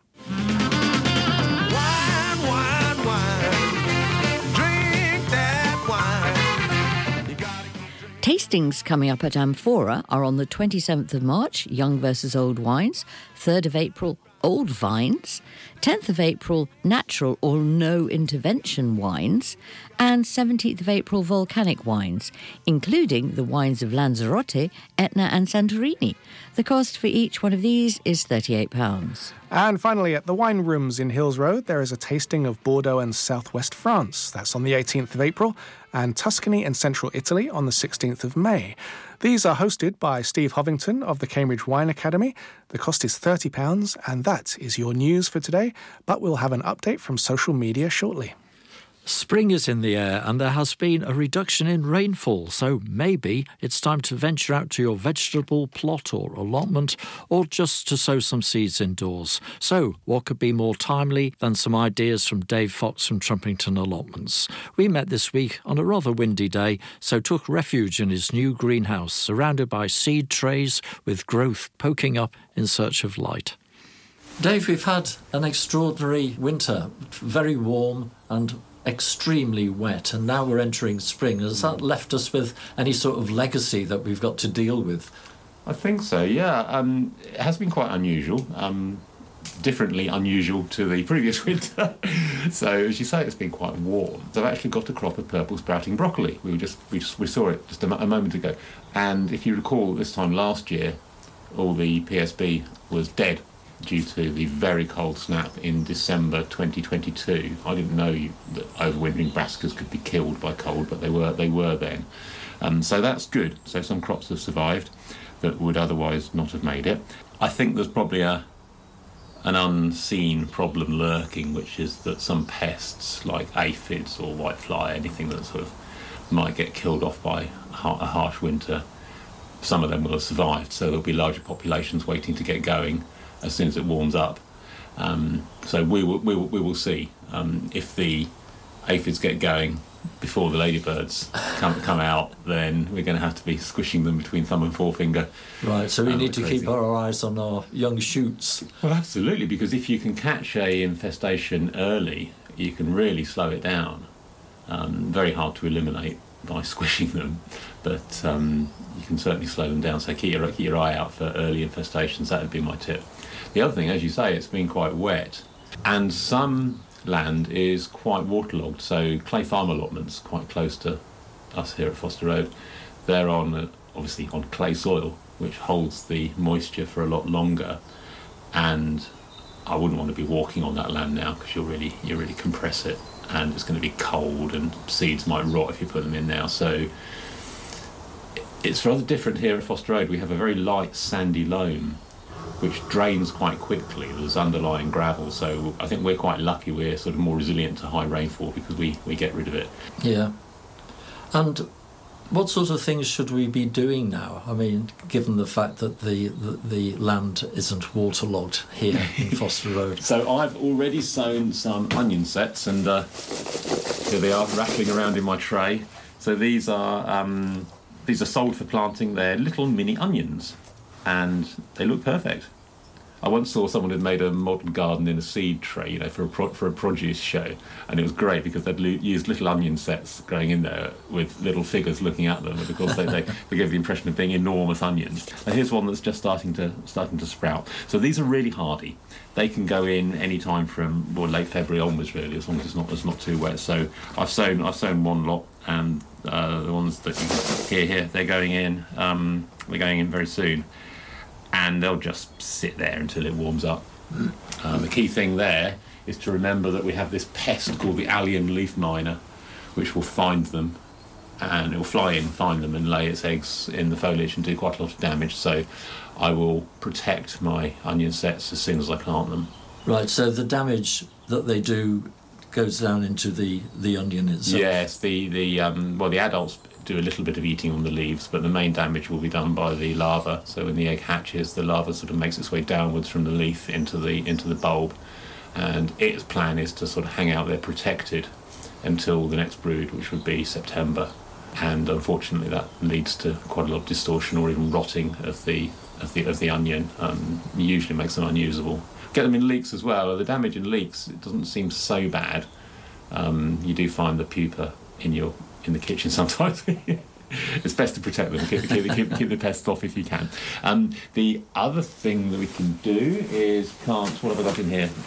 Tastings coming up at Amphora are on the 27th of March, Young versus Old Wines, 3rd of April, Old Vines, 10th of April, Natural or No Intervention Wines, and 17th of April, Volcanic Wines, including the wines of Lanzarote, Etna and Santorini. The cost for each one of these is £38. And finally, at the Wine Rooms in Hills Road, there is a tasting of Bordeaux and southwest France. That's on the 18th of April, and Tuscany and central Italy on the 16th of May. These are hosted by Steve Hovington of the Cambridge Wine Academy. The cost is £30, and that is your news for today, but we'll have an update from social media shortly. Spring is in the air and there has been a reduction in rainfall, so maybe it's time to venture out to your vegetable plot or allotment, or just to sow some seeds indoors. So what could be more timely than some ideas from Dave Fox from Trumpington Allotments? We met this week on a rather windy day, so took refuge in his new greenhouse, surrounded by seed trays with growth poking up in search of light. Dave, we've had an extraordinary winter, very warm and extremely wet, and now we're entering spring. Has that left us with any sort of legacy that we've got to deal with? I think so, yeah. It has been quite unusual, differently unusual to the previous winter. So, as you say, it's been quite warm. So I've actually got a crop of purple sprouting broccoli. We saw it just a moment ago. And if you recall, this time last year, all the PSB was dead due to the very cold snap in December 2022. I didn't know that overwintering brassicas could be killed by cold, but they were then. So that's good. So some crops have survived that would otherwise not have made it. I think there's probably an unseen problem lurking, which is that some pests like aphids or whitefly, anything that sort of might get killed off by a harsh winter, some of them will have survived. So there'll be larger populations waiting to get going as soon as it warms up. So we will see. If the aphids get going before the ladybirds come out, then we're going to have to be squishing them between thumb and forefinger. Right, so we need to keep our eyes on our young shoots. Well, absolutely, because if you can catch a infestation early, you can really slow it down. Very hard to eliminate by squishing them, but you can certainly slow them down. So keep your eye out for early infestations. That would be my tip. The other thing, as you say, it's been quite wet, and some land is quite waterlogged. So Clay Farm allotments, quite close to us here at Foster Road, they're obviously on clay soil, which holds the moisture for a lot longer. And I wouldn't want to be walking on that land now, because you really compress it, and it's going to be cold, and seeds might rot if you put them in now. So it's rather different here at Foster Road. We have a very light sandy loam, which drains quite quickly. There's underlying gravel, so I think we're quite lucky. We're sort of more resilient to high rainfall because we get rid of it. Yeah. And what sort of things should we be doing now? I mean, given the fact that the land isn't waterlogged here in Foster Road. So I've already sown some onion sets, and here they are rattling around in my tray. So these are sold for planting. They're little mini onions, and they look perfect. I once saw someone who'd made a modern garden in a seed tray, for a produce show, and it was great because they'd used little onion sets growing in there with little figures looking at them, and of course they gave the impression of being enormous onions. And here's one that's just starting to sprout. So these are really hardy. They can go in any time from late February onwards, really, as long as it's not too wet. So I've sown one lot, and the ones that you can hear here, they're going in. They're going in very soon, and they'll just sit there until it warms up. The key thing there is to remember that we have this pest called the allium leaf miner, which will find them, and it will fly in, find them, and lay its eggs in the foliage and do quite a lot of damage. So I will protect my onion sets as soon as I plant them. Right, so the damage that they do goes down into the onion itself. Yes, the adults do a little bit of eating on the leaves, but the main damage will be done by the larva. So when the egg hatches, the larva sort of makes its way downwards from the leaf into the bulb, and its plan is to sort of hang out there protected until the next brood, which would be September. And unfortunately, that leads to quite a lot of distortion or even rotting of the onion. Usually makes them unusable. Get them in leeks as well. The damage in leeks, it doesn't seem so bad. You do find the pupa in the kitchen sometimes. It's best to protect them, keep the pests off if you can. The other thing that we can do is plant. What have I got in here?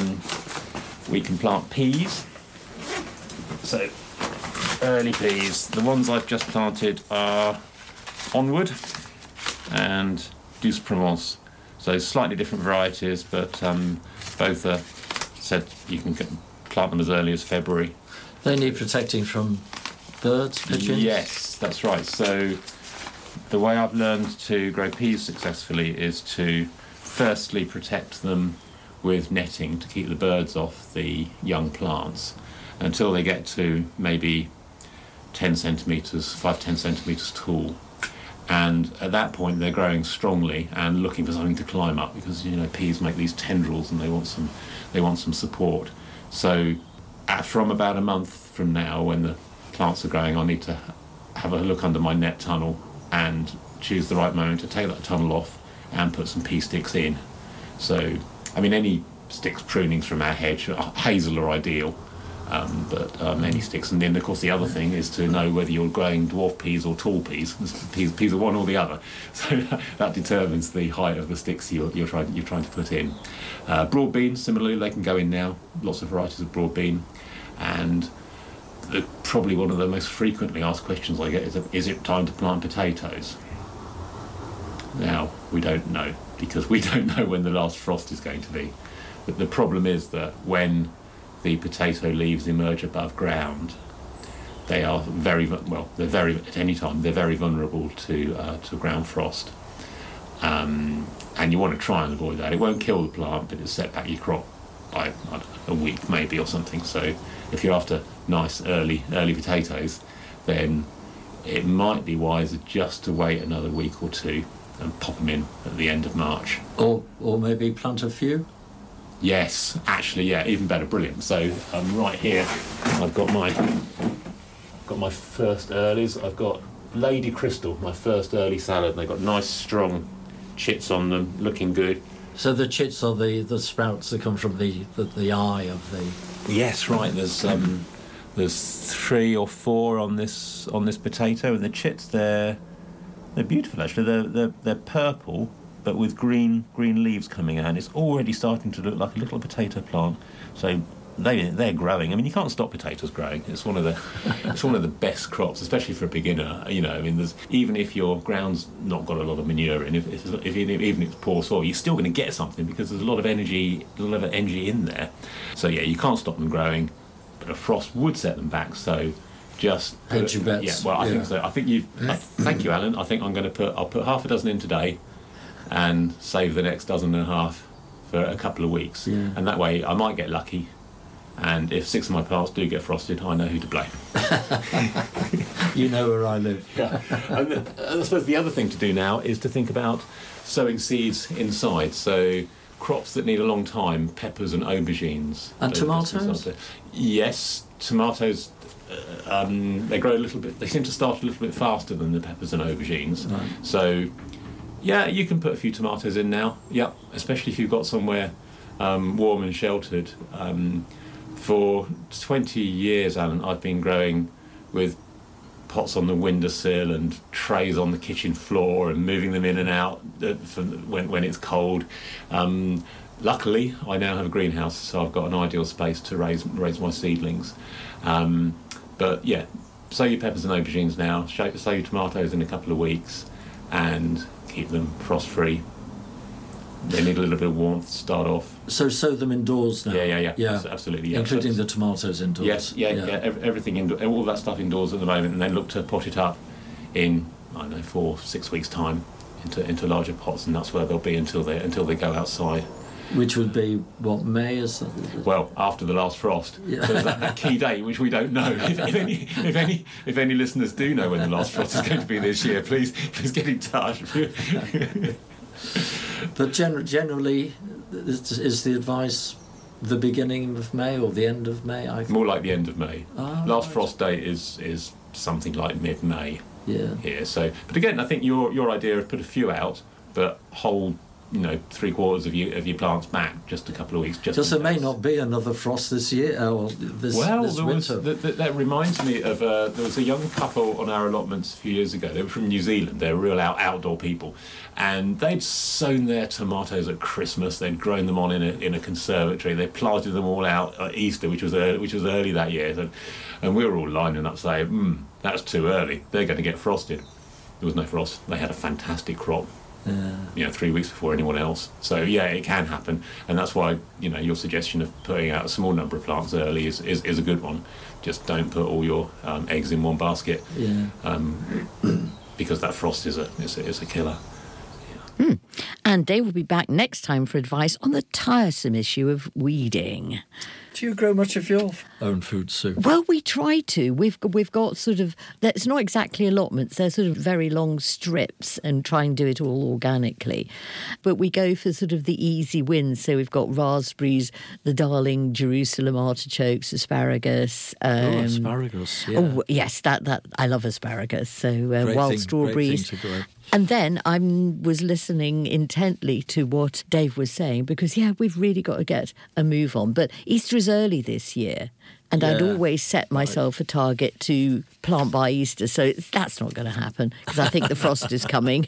We can plant peas. So early peas. The ones I've just planted are Onward and Douce Provence. So slightly different varieties, but both are said you can plant them as early as February. They need protecting from birds, pigeons? Yes, that's right. So the way I've learned to grow peas successfully is to firstly protect them with netting to keep the birds off the young plants. until they get to maybe 10 centimetres, 5-10 centimetres tall. And at that point they're growing strongly and looking for something to climb up, because peas make these tendrils and they want some support. So from about a month from now, when the plants are growing, I need to have a look under my net tunnel and choose the right moment to take that tunnel off and put some pea sticks in. So any sticks prunings from our hedge, hazel are ideal. But any sticks, and then of course the other thing is to know whether you're growing dwarf peas or tall peas. Peas are one or the other, so that determines the height of the sticks you're trying to put in. Broad beans, similarly, they can go in now. Lots of varieties of broad bean, and probably one of the most frequently asked questions I get is it time to plant potatoes? Now we don't know, because we don't know when the last frost is going to be. But the problem is that when the potato leaves emerge above ground, they are at any time they're very vulnerable to ground frost, and you want to try and avoid that. It won't kill the plant, but it'll set back your crop by a week maybe or something. So if you're after nice early potatoes, then it might be wiser just to wait another week or two and pop them in at the end of March, or maybe plant a few. Yes, actually, yeah, even better, brilliant. So right here, I've got my first earlies. I've got Lady Crystal, my first early salad. They've got nice, strong chits on them, looking good. So the chits are the sprouts that come from the eye of the. Yes, right. There's 3 or 4 on this potato, and the chits they're beautiful actually. They're purple, but with green leaves coming out. It's already starting to look like a little potato plant. So they're growing. You can't stop potatoes growing. It's one of the best crops, especially for a beginner. There's, even if your ground's not got a lot of manure in, even if it's poor soil, you're still going to get something, because there's a lot of energy in there. So yeah, you can't stop them growing, but a frost would set them back. So just hedge your bets. Yeah, well, I think so. I think thank you, Alan. I think I'll put half a dozen in today, and save the next dozen and a half for a couple of weeks. Yeah. And that way I might get lucky, and if 6 of my plants do get frosted, I know who to blame. You know where I live. Yeah. And I suppose the other thing to do now is to think about sowing seeds inside. So crops that need a long time, peppers and aubergines. And tomatoes? Yes, tomatoes, they grow a little bit, they seem to start a little bit faster than the peppers and aubergines. Right. So yeah, you can put a few tomatoes in now. Yep, especially if you've got somewhere warm and sheltered. For 20 years, Alan, I've been growing with pots on the windowsill and trays on the kitchen floor and moving them in and out when it's cold. Luckily, I now have a greenhouse, so I've got an ideal space to raise my seedlings. But yeah, sow your peppers and aubergines now, sow your tomatoes in a couple of weeks, and keep them frost-free. They need a little bit of warmth to start off. So sow them indoors now? Yeah. Absolutely. Yeah. Including the tomatoes indoors? Yes, everything indoors, all that stuff indoors at the moment, and then look to pot it up in, 4-6 weeks' time into larger pots, and that's where they'll be until they go outside. Which would be, what, May? Is that? Well, after the last frost. Yeah. So there's that key date, which we don't know. If any listeners do know when the last frost is going to be this year, please get in touch. But generally, is the advice the beginning of May or the end of May? More like the end of May. Last frost date is something like mid-May. Yeah. Here. So, but again, I think your idea of put a few out, but hold 3/4 of your plants back just a couple of weeks. Because there may not be another frost this year or this winter. That reminds me of there was a young couple on our allotments a few years ago. They were from New Zealand. They're real outdoor people, and they'd sown their tomatoes at Christmas. They'd grown them on in a conservatory. They planted them all out at Easter, which was early that year. So, and we were all lining up saying, "That's too early. They're going to get frosted." There was no frost. They had a fantastic crop. 3 weeks before anyone else. So yeah, it can happen, and that's why your suggestion of putting out a small number of plants early is a good one. Just don't put all your eggs in one basket, because that frost is a killer. Yeah. And Dave will be back next time for advice on the tiresome issue of weeding. Do you grow much of your own food, Sue? Well, we try to. We've got sort of, it's not exactly allotments, they're sort of very long strips and try and do it all organically. But we go for sort of the easy wins. So we've got raspberries, the darling Jerusalem artichokes, asparagus. Asparagus, yeah. Oh, yes, that I love asparagus. So wild strawberries. Great thing to grow. And then I was listening intently to what Dave was saying because, we've really got to get a move on. But Easter is early this year, and I'd always set myself a target to plant by Easter, so that's not going to happen because I think the frost is coming.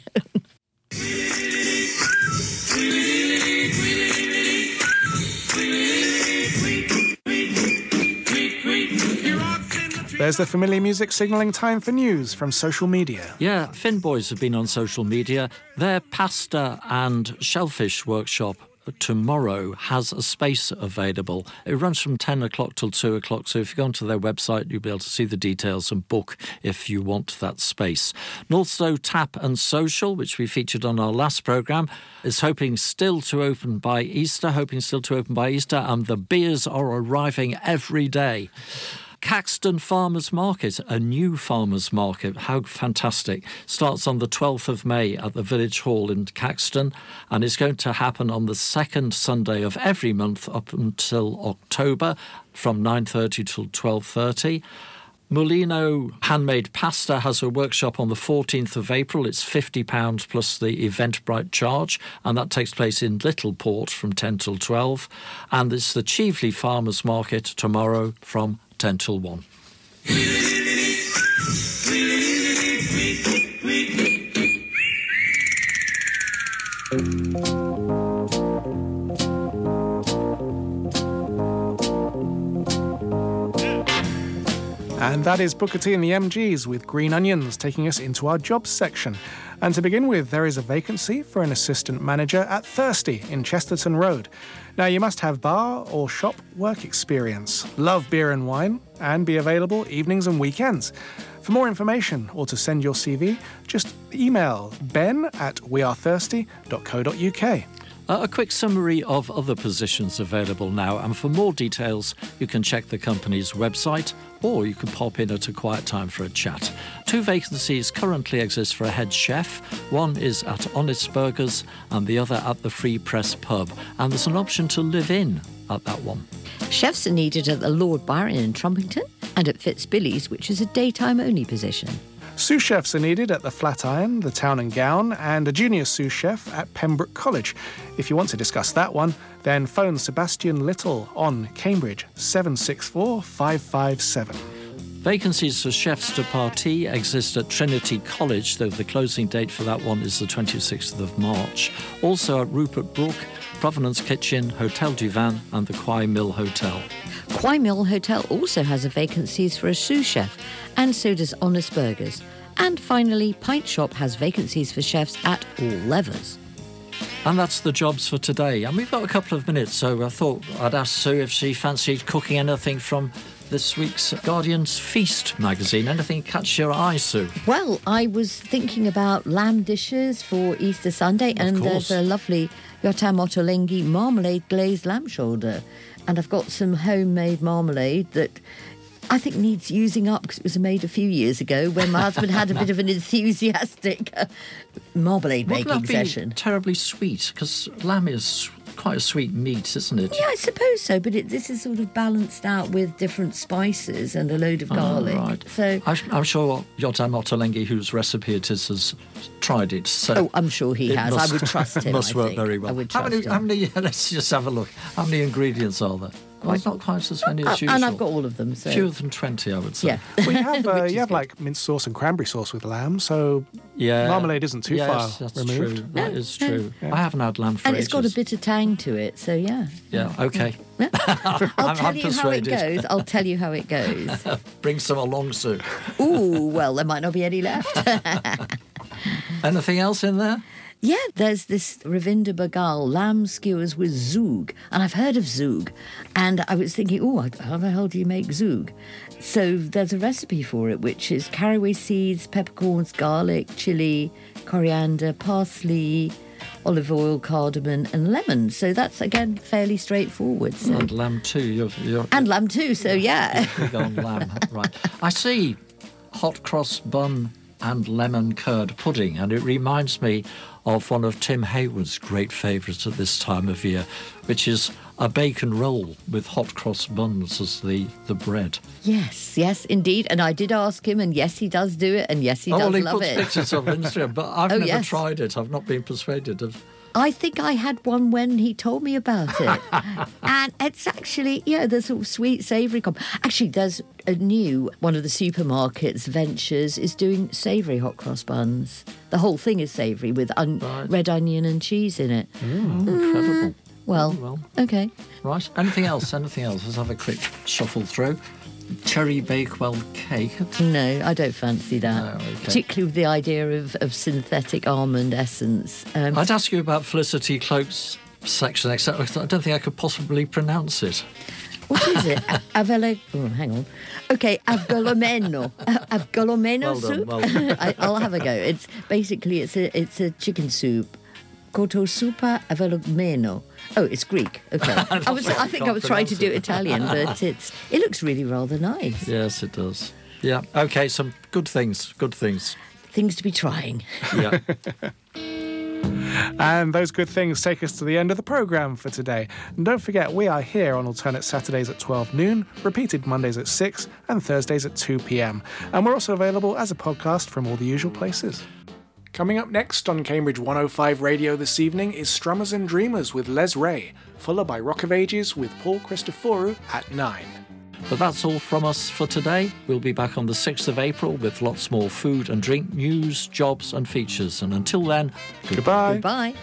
There's the familiar music signalling time for news from social media. Yeah, Finn Boys have been on social media. Their pasta and shellfish workshop tomorrow has a space available. It runs from 10 o'clock till 2 o'clock, so if you go onto their website, you'll be able to see the details and book if you want that space. Northstowe Tap and Social, which we featured on our last programme, is hoping still to open by Easter, and the beers are arriving every day. Caxton Farmers Market, a new farmers market. How fantastic. Starts on the 12th of May at the Village Hall in Caxton, and it's going to happen on the second Sunday of every month up until October from 9:30 till 12:30. Mulino Handmade Pasta has a workshop on the 14th of April. It's £50 plus the Eventbrite charge, and that takes place in Littleport from 10 till 12. And it's the Chieveley Farmers Market tomorrow from 10 till 1. And that is Booker T and the MGs with Green Onions, taking us into our jobs section. And to begin with, there is a vacancy for an assistant manager at Thirsty in Chesterton Road. Now, you must have bar or shop work experience, love beer and wine, and be available evenings and weekends. For more information or to send your CV, just email ben@wearethirsty.co.uk. A quick summary of other positions available now, and for more details you can check the company's website or you can pop in at a quiet time for a chat. 2 vacancies currently exist for a head chef. One is at Honest Burgers and the other at the Free Press Pub, and there's an option to live in at that one. Chefs are needed at the Lord Byron in Trumpington and at Fitzbilly's, which is a daytime-only position. Sous chefs are needed at the Flatiron, the Town and Gown, and a junior sous chef at Pembroke College. If you want to discuss that one, then phone Sebastian Little on Cambridge 764 557. Vacancies for chefs de partie exist at Trinity College, though the closing date for that one is the 26th of March. Also at Rupert Brook, Provenance Kitchen, Hotel du Vin and the Quay Mill Hotel. Quay Mill Hotel also has a vacancies for a sous chef, and so does Honest Burgers. And finally, Pint Shop has vacancies for chefs at All Levers. And that's the jobs for today. And we've got a couple of minutes, so I thought I'd ask Sue if she fancied cooking anything from this week's Guardian's Feast magazine. Anything catch your eye, Sue? Well, I was thinking about lamb dishes for Easter Sunday, and there's a lovely Yotam Ottolenghi marmalade glazed lamb shoulder. And I've got some homemade marmalade that I think needs using up because it was made a few years ago when my husband had a bit of an enthusiastic marmalade making session. Terribly sweet, because lamb is quite a sweet meat, isn't it? Yeah, I suppose so, but this is sort of balanced out with different spices and a load of garlic. Right. So I'm sure Yotam Ottolenghi, whose recipe it is, has tried it. So I'm sure he has. I would trust him. Must work very well. I would trust him. How many? Let's just have a look. How many ingredients are there? Not quite as many as usual. And I've got all of them. So. Fewer than 20, I would say. Yeah. Well, you have like mint sauce and cranberry sauce with lamb, so marmalade isn't too far removed. True. That is true. I haven't had lamb for ages. And it's got a bit of tang to it, so yeah. Yeah, okay. I'll tell you how it goes. I'll tell you how it goes. Bring some along, Sue. Ooh, well, there might not be any left. Anything else in there? Yeah, there's this Ravinder Bagal lamb skewers with zoog, and I've heard of zoog, and I was thinking, how the hell do you make zoog? So there's a recipe for it, which is caraway seeds, peppercorns, garlic, chilli, coriander, parsley, olive oil, cardamom and lemon. So that's, again, fairly straightforward. So. And lamb too. And lamb too, so yeah. Big on lamb, right. I see hot cross bun and lemon curd pudding, and it reminds me of one of Tim Hayward's great favourites at this time of year, which is a bacon roll with hot cross buns as the bread. Yes, indeed. And I did ask him, and yes, he does do it, and yes, he does love it. Oh, well, he puts pictures of Instagram, but I've never tried it. I've not been persuaded of... I think I had one when he told me about it. And it's actually, the sort of sweet, savoury... Actually, there's a new, one of the supermarkets, Ventures, is doing savoury hot cross buns. The whole thing is savoury with red onion and cheese in it. Incredible. Well, okay. Right. Anything else? Let's have a quick shuffle through. Cherry Bakewell cake. No, I don't fancy that. No, okay. Particularly with the idea of synthetic almond essence. I'd ask you about Felicity Cloak's section, except I don't think I could possibly pronounce it. What is it? Hang on. Okay, avgolomeno. Avgolomeno soup? Well done. I'll have a go. It's basically, it's a chicken soup. Kotosupa avgolomeno. Oh, it's Greek. Okay. I think I was trying to do Italian, but it looks really rather nice. Yes, it does. Yeah. Okay, some good things. Things to be trying. Yeah. And those good things take us to the end of the programme for today. And don't forget, we are here on alternate Saturdays at 12 noon, repeated Mondays at 6 and Thursdays at 2 p.m. And we're also available as a podcast from all the usual places. Coming up next on Cambridge 105 Radio this evening is Strummers and Dreamers with Les Ray, followed by Rock of Ages with Paul Christoforou at 9. But that's all from us for today. We'll be back on the 6th of April with lots more food and drink news, jobs and features. And until then, goodbye. Goodbye.